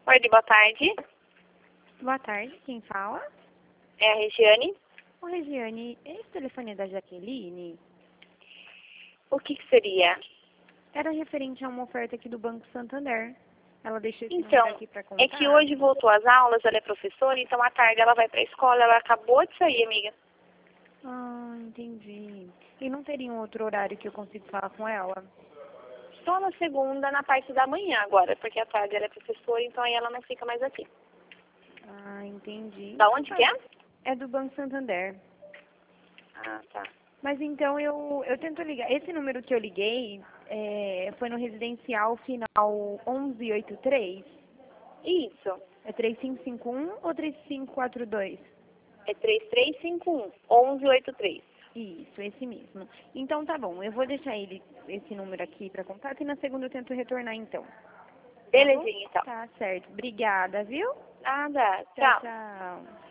Oi, boa tarde. Boa tarde, quem fala? É a Regiane. Ô, Regiane, esse telefone é da Jaqueline? O que seria? Era referente a uma oferta aqui do Banco Santander. Ela deixou esse número Então, aqui para contar. é que hoje voltou às aulas, ela é professora, então à tarde ela vai para a escola, ela acabou de sair, amiga. Ah, entendi. E não teria um outro horário que eu consigo falar com ela? Só na segunda, na parte da manhã agora, porque à tarde ela é professora, então aí ela não fica mais aqui. Ah, entendi. Da onde que é? É do Banco Santander. Ah, tá. Mas então eu tento ligar. Esse número que eu liguei foi no residencial final 1183? Isso. É 3551 ou 3542? É 3351-1183. Isso, esse mesmo. Então tá bom, eu vou deixar esse número aqui para contato e na segunda eu tento retornar então. Tá bom? Belezinha, então. Tá certo. Obrigada, viu? Nada. Tchau, Tchau. tchau.